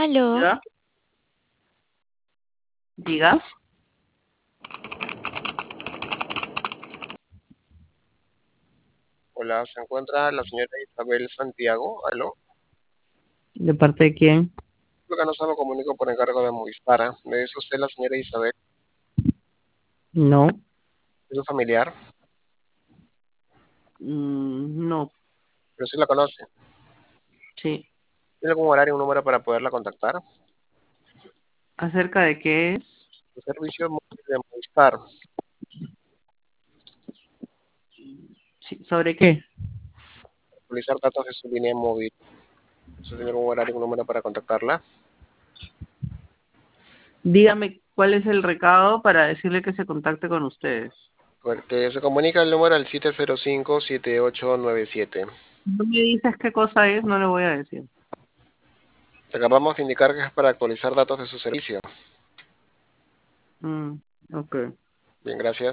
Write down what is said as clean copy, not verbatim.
Aló, ¿Ya? Diga. Hola, se encuentra la señora Isabel Santiago. ¿Aló? ¿De parte de quién? Creo que no se lo comunico por encargo de Movistar. ¿Me dice usted la señora Isabel? No. ¿Es su familiar? No. Pero sí la conoce. Sí. ¿Tiene algún horario, un número para poderla contactar? ¿Acerca de qué es? El servicio móvil de Movistar. Sí, ¿sobre qué? Utilizar datos de su línea móvil. ¿Usted tiene algún horario, un número para contactarla? Dígame cuál es el recado para decirle que se contacte con ustedes. Porque se comunica el número al 705-7897. No me dices qué cosa es, no le voy a decir. Acabamos de indicar que es para actualizar datos de su servicio. Mm, ok. Bien, gracias.